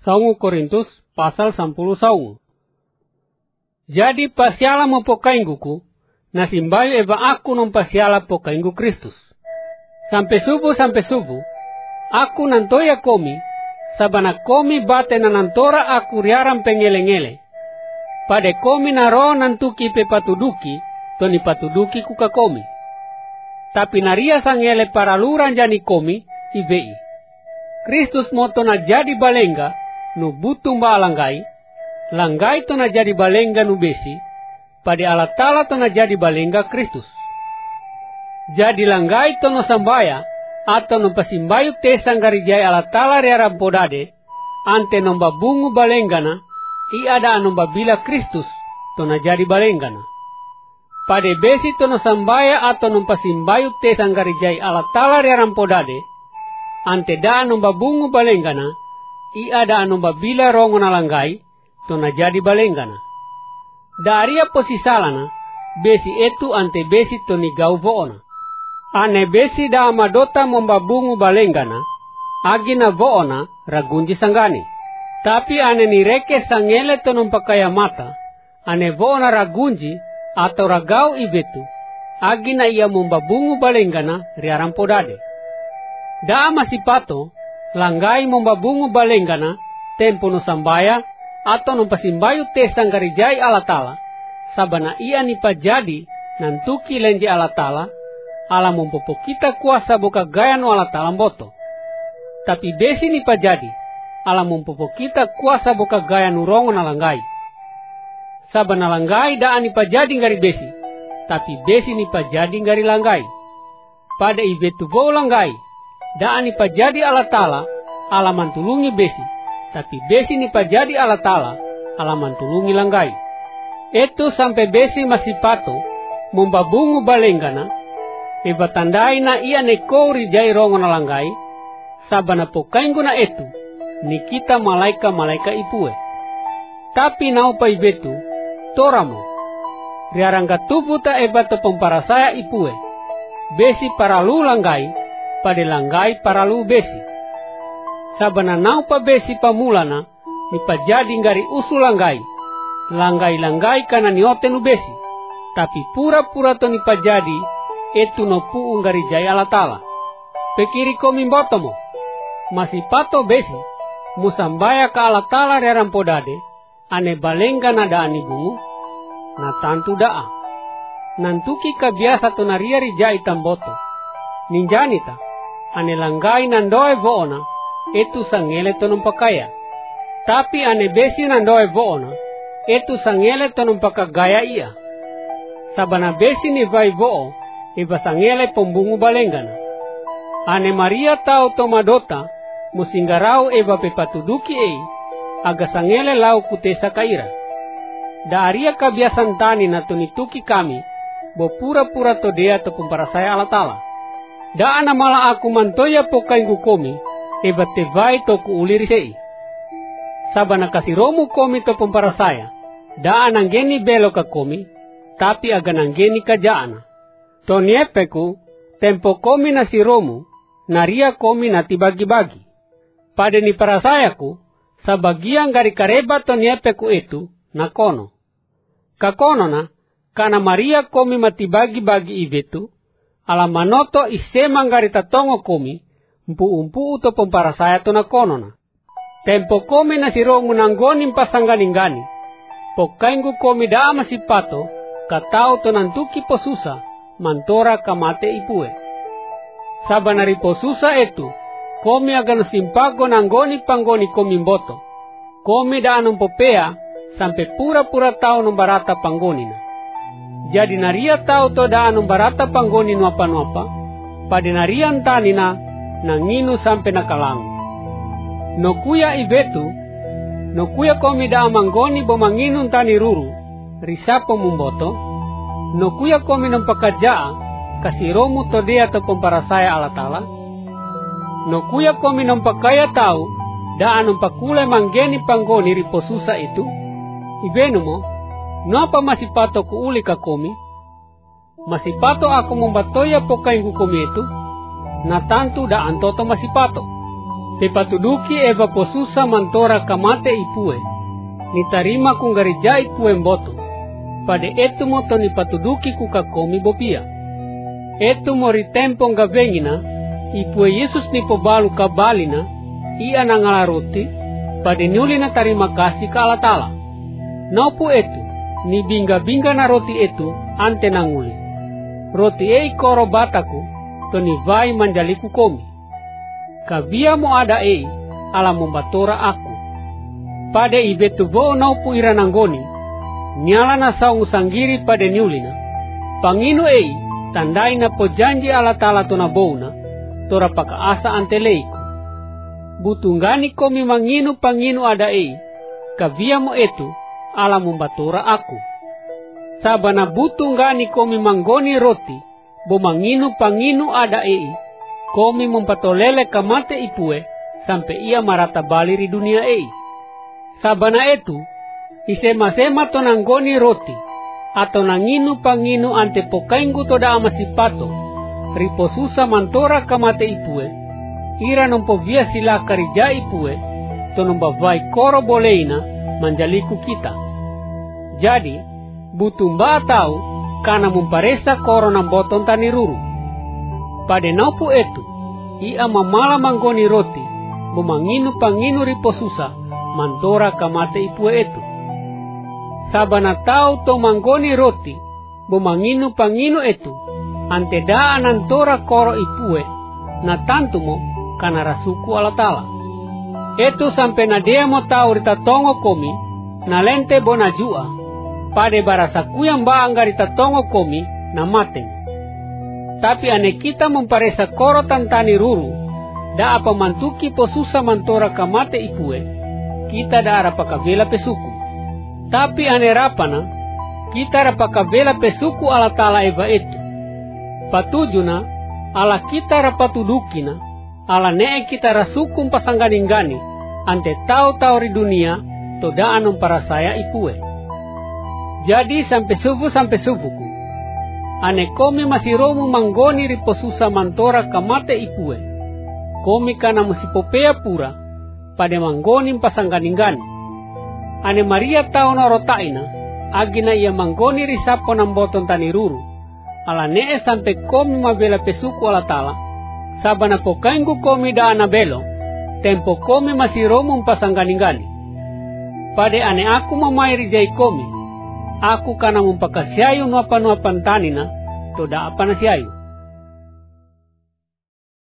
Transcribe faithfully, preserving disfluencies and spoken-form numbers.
Saungu Korintus pasal sampuluh saungu. Jadi pasiala mo pokaingguku, na simbayo eba aku nung pasiala pokainggu Kristus. Sampai subuh sampai subuh, aku nantoya komi, sabana komi bate na nantora aku riaram pengele-ngele. Pade komi naro nantuki pe patuduki, toni patuduki kuka komi. Tapi naria sangele para luran jani komi, ibei. Kristus moto na jadi balenga, nu butung ba langgai, langgai to na jadi balenga nu besi, pade Allah Ta'ala to na jadi balenga Kristus. Jadi langgai to no sambaya, atau no pasimbayu tesang garijai Allah Ta'ala riaram podade, ante nomba bungu balengana, i ada nomba bila Kristus to na jadi balengana. Pade besi to no sambaya atau no pasimbayu tesang garijai Allah Ta'ala riaram podade, ante da nomba bungu balengana, i ada nomba bila rongo na langgai, to na jadi balengana. Daria posisalana, besi etu ante besi to ni gau voona. Ane besi da amadota momba bungu balengana, agina voona ragunji sangani. Tapi ane ni reke sangele to numpakaya mata, ane voona ragunji atau ragau ibetu, agina ia momba bungu balengana riaram podade. Da masipato, langgai momba bungu balengana, tempo no sambaya, atau no pasimbayu tesang garijai Allah Ta'ala, sabana ia nipa jadi, nantuki lenje Allah Ta'ala, ala mempopo kita kuasa boka gaya no Allah Ta'ala boto. Tapi besi nipa jadi, ala mempopo kita kuasa boka gaya no rongo na langgai. Sabana langgai da nipa jadi ngari besi, tapi besi nipa jadi ngari langgai. Pada ibetu vo langgai, da nipa jadi Allah Ta'ala, ala mantulungi besi, tapi besi nipa jadi Allah Ta'ala, ala mantulungi langgai. Itu sampai besi masih pato, membabungu balenggana, eba tandai na ia nekori jai rongo na langgai, sabana pokainggu na etu, ni kita malaika-malaika ipue. Tapi naupa ibetu, toramo, riarangga tubuta eba to pemparasaya ipue, besi paralu langgai, pada langgai paralu besi. Sabana naupa besi pamulana, nipa jadi ngari usul langgai, langgai-langgai kana niote nu besi, tapi pura-pura to nipa jadi, etu no puu ngari jaya Allah Ta'ala. Pekiri komi botomo, masih pato besi, musambaya ka Allah Ta'ala riaram podade, ane balengga nada ani bungu, na tantu daa. Nantuki ka biasa to nariari jai tamboto, ninjanita, ane langgai nandoe voona, etu sangele to numpakaya. Tapi ane besi nandoe voona, etu sangele to numpakagaya ia. Sabana besi ni vai voo, iba sangele pembungu balenggana. Ane Maria tau to madota, musinggarau eba pepatuduki ei, aga sangele lau kutesa kaira. Daria kabiasan tani na tunituki kami, bo pura-pura to dea to pemparasaya Allah Ta'ala. Da ana mala aku mantoya pokainggu komi, eba tevai to ku uliri sei. Sabana kasih romu komi to pemparasaya, da ananggeni belo ka komi, tapi aga nanggeni ka jaana. Toniepeku, tempo komi na si romu, naria komi na tibagi-bagi. Pada ni parasayaku, sa bagian gari kareba toniepeku itu, na kono. Kakono na, kana Maria komi matibagi-bagi ibetu, ala manoto isemang gari tatongo komi, mpu-umpu uto pemparasaya to na kono na. Tempo komi na si romu nanggonim pasangganing-gani, pokainggu komi daa masipato, katao to nantuki posusa, mantora kamate ipue. Sabanari posusa etu, komi agano simpago nanggoni panggoni komi mboto. Komi daa numpopea, sampai pura-pura tau numbarata panggonina. Jadi naria tau to daa numbarata panggoni nuapa-nuapa, pada narian tanina, nanginu sampai nakalangu. Nokuya ibetu, nokuya komi daa manggoni bomanginun tani ruru, risapo mumboto, nokuya komi numpakajaa, kasih romu to dea to pemparasaya Allah Ta'ala, nokuya komi numpakaya tau, daa numpakule manggeni panggoni riposusa itu, ibenumo, napa masih pato ku uli ka komi, masih pato aku membatoya pokainggu komi itu, na tantu da antoto masih pato. Te patuduki eva posusa mantora kamate ipue, ni tarima kungarija ipue mboto, pade etu moto ni patuduki kukakomi bopia. Etu mori tempo ngavengina, ipue Yesus ni pobalu kabalina, ia nangala roti, pade nyulina tarima kasih ka Allah Ta'ala. Naupu etu, ni bingga-bingga na roti etu ante nanguli. Roti ei koro bataku, to ni vai manjaliku komi. Kavia mo ada ei, ala membatora aku. Pade ibetu bo naupu ira nanggoni, nyala na saungu sanggiri pade nyulina. Panginu ei, tandai na pojanji Allah Ta'ala tona bouna, tora paka asa ante leiku. Butunggani komi manginu panginu ada ei, kavia mo etu, ala membatora aku. Sabana butunggani komi manggoni roti, bo manginu panginu ada ei, komi mempatolele kamate ipue, sampai ia marata bali di dunia ei. Sabana etu, isema-sema to nanggoni roti, atau nanginu panginu ante pokainggu toda amasipato, ripo susa mantora kamate ipue, ira nompo via sila karija ipue, to nombavai koro boleina manjaliku kita. Jadi, butumba tau, kana memparesa koro namboton tani ruru. Pada naupu etu, ia mamala manggoni roti, memanginu panginu ripo susa, mantora kamate ipue etu. Sabana tau to manggoni roti, memanginu panginu etu, ante daan antora koro ipue, na tantumo kana rasuku Allah Ta'ala. Etu sampai na dia mo tau rita tongo komi, na lente bona jua, pada barasaku yang baangga rita tongo komi, na mateng. Tapi ane kita memparesa koro tantani ruru, da apa mantuki posusa mantora kamate ipue, kita da arapakavela pesuku. Tapi ane rapana, kita arapakavela pesuku Allah Ta'ala eva itu. Patujuna, ala kita rapatudukina, ala nee kita rasukum pasangganinggani, ante tau-tau di dunia, todaan memparasaya ipue. Jadi sampai subuh sampai subuhku, ane komi masih romu manggoni ripo susa mantora kamate ipue. Komi kana musipopea pura, pada manggoni pasangganinggani. Ane Maria tau norotaina, agina ia manggoni risapo namboton tani ruru. Ala nee sampai komi mabela pesuku Allah Ta'ala, sabana pokainggu komi da anabelo, tempo komi masih romu pasangganinggani. Pada ane aku mamairi jai komi, aku kana mumpakasyayu nuapa-nuapan tanina, toda apa nasiayu.